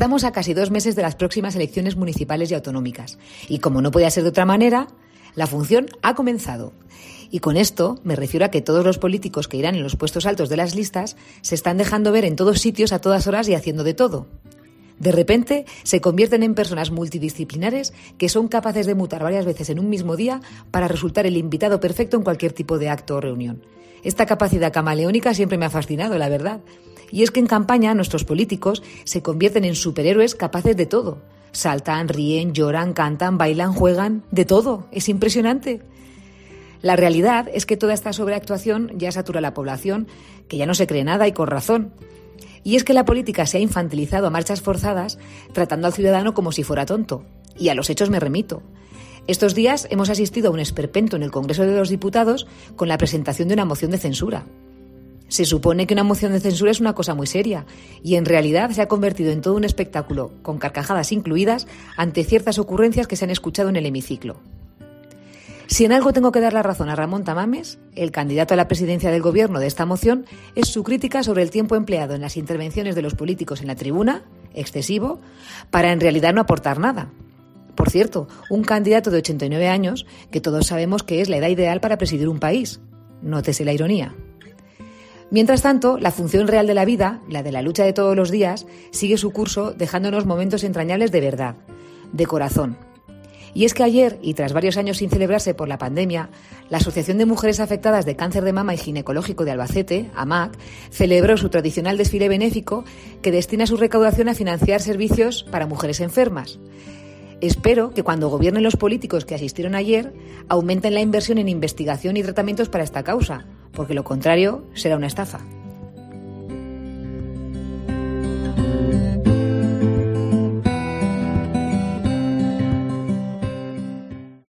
Estamos a casi 2 meses de las próximas elecciones municipales y autonómicas. Y como no podía ser de otra manera, la función ha comenzado. Y con esto me refiero a que todos los políticos que irán en los puestos altos de las listas se están dejando ver en todos sitios a todas horas y haciendo de todo. De repente se convierten en personas multidisciplinares que son capaces de mutar varias veces en un mismo día para resultar el invitado perfecto en cualquier tipo de acto o reunión. Esta capacidad camaleónica siempre me ha fascinado, la verdad. Y es que en campaña nuestros políticos se convierten en superhéroes capaces de todo. Saltan, ríen, lloran, cantan, bailan, juegan, de todo. Es impresionante. La realidad es que toda esta sobreactuación ya satura a la población, que ya no se cree nada y con razón. Y es que la política se ha infantilizado a marchas forzadas, tratando al ciudadano como si fuera tonto. Y a los hechos me remito. Estos días hemos asistido a un esperpento en el Congreso de los Diputados con la presentación de una moción de censura. Se supone que una moción de censura es una cosa muy seria, y en realidad se ha convertido en todo un espectáculo, con carcajadas incluidas, ante ciertas ocurrencias que se han escuchado en el hemiciclo. Si en algo tengo que dar la razón a Ramón Tamames, el candidato a la presidencia del gobierno de esta moción, es su crítica sobre el tiempo empleado en las intervenciones de los políticos en la tribuna, excesivo, para en realidad no aportar nada. Por cierto, un candidato de 89 años, que todos sabemos que es la edad ideal para presidir un país. Nótese la ironía. Mientras tanto, la función real de la vida, la de la lucha de todos los días, sigue su curso dejándonos momentos entrañables de verdad, de corazón. Y es que ayer, y tras varios años sin celebrarse por la pandemia, la Asociación de Mujeres Afectadas de Cáncer de Mama y Ginecológico de Albacete, AMAC, celebró su tradicional desfile benéfico que destina su recaudación a financiar servicios para mujeres enfermas. Espero que cuando gobiernen los políticos que asistieron ayer, aumenten la inversión en investigación y tratamientos para esta causa, porque lo contrario será una estafa.